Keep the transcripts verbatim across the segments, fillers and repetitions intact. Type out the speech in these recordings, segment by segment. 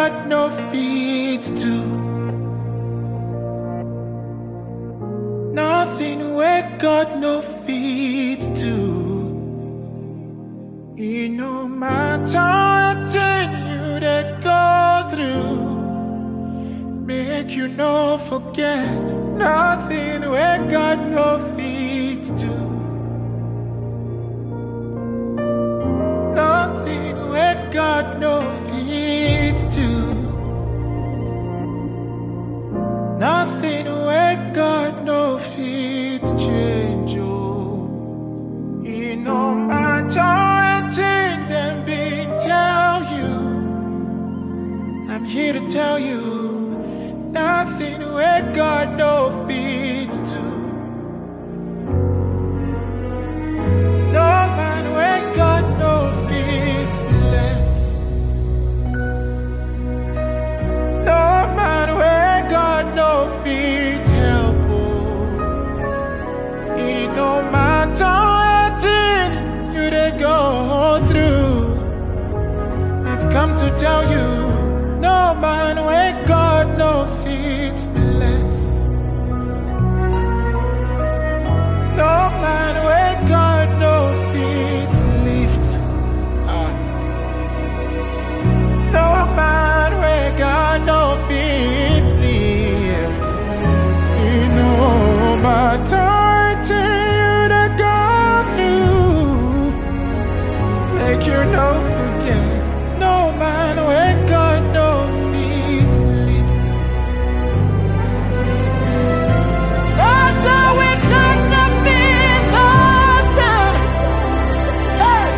God no fit to. Nothing where God no fit to. It no matter what you they go through, make you no forget. Nothing where God no fit to. Nothing where God no fit to. Nothing where God no fit change. Oh, it no matter anything them been tell you. I'm here to tell you, nothing where God no fit to. No man where God no fit bless. No man where God no fit help. Oh, it no matter what you they go through. I've come to tell you, no man where God no fit bless. No man where God no fit lift. Ah. No man where God no fit lift. You know matter you to go through, make you no forget. No man where God no fit lift. God no where God no fit open. Hey.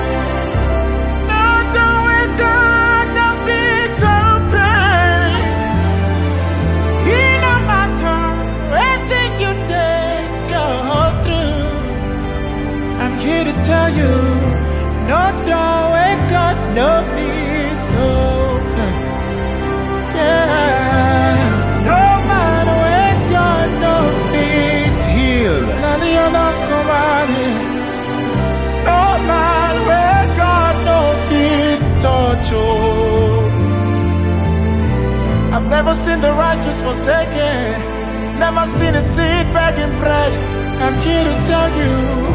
God no where God no fit open. It no matter anything you they go through. I'm here to tell you, no door where God no fit open. Yeah, no man where God no fit heal. Nadiona Komani. No man where God no fit touch. Oh, I've never seen the righteous forsaken, never seen a seed begging bread. I'm here to tell you,